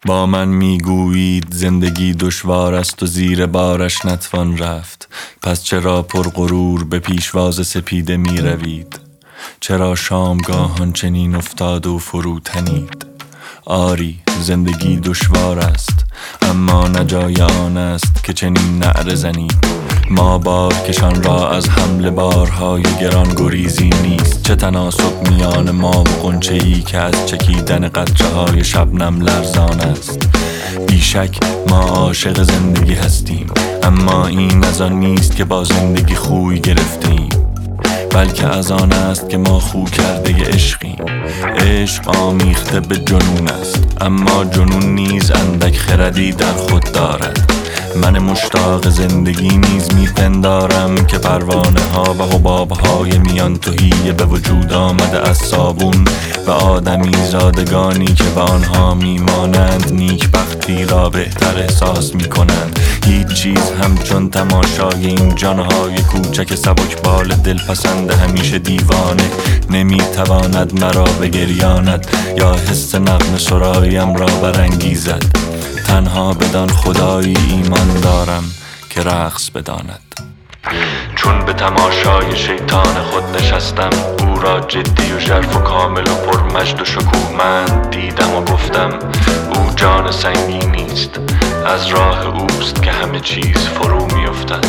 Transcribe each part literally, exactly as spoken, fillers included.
با من میگویید زندگی دشوار است و زیر بارش نتوان رفت. پس چرا پرغرور به پیشواز سپیده می روید؟ چرا شامگاهان چنین افتاد و فرو تنید؟ آری زندگی دشوار است، اما نجای آن است که چنین نعره زنید. ما بارکشان را از حمل بارهای گران گریزی نیست. چه تناسب میان ما و غنچه‌ای که از چکیدن قطره‌های شبنم لرزان است. بیشک ما عاشق زندگی هستیم، اما این از آن نیست که با زندگی خوی گرفتیم، بلکه از آن است که ما خو کرده عشقیم. عشق آمیخته به جنون است، اما جنون نیز اندک خردی در خود دارد. من مشتاق زندگی نیز میپندارم که پروانه ها و حباب های میان تهی به وجود آمده از صابون و آدمی زادگانی که به آنها میمانند نیکبختی را بهتر احساس میکنند. هیچ چیز همچون تماشای این جانهای کوچک سبکبال دلپسند همیشه دیوانه نمیتواند مرا بگریاند یا حس نغمه سرایم را برانگیزد. تنها بدان خدایی ایمان دارم که رقص بداند. چون به تماشای شیطان خود نشستم، او را جدی و ژرف و کامل و پرمجد و شکوهمند دیدم و گفتم او جان سنگینی است، از راه اوست که همه چیز فرو می افتد.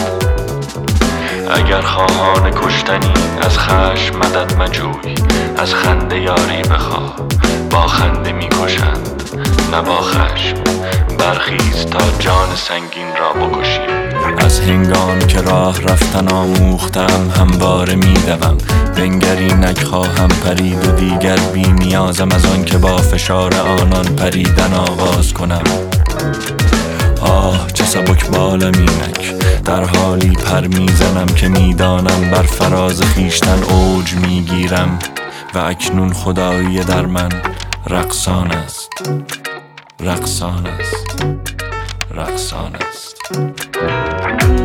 اگر خواهان کشتنی از خشم مدد مجوی، از خنده یاری بخواه، با خنده می کشند نه با خشم. برخیز تا جان سنگین را بکشیم. از هنگام که راه رفتن آموختم همواره می دوم، بنگری نخواهم پرید و دیگر بی نیازم از آن که با فشار آنان پریدن آغاز کنم. آه چه سبک بالم اینک، در حالی پر میزنم که میدانم بر فراز خیشتن اوج میگیرم و اکنون خدایی در من رقصان است، رقصان است، رقصان است.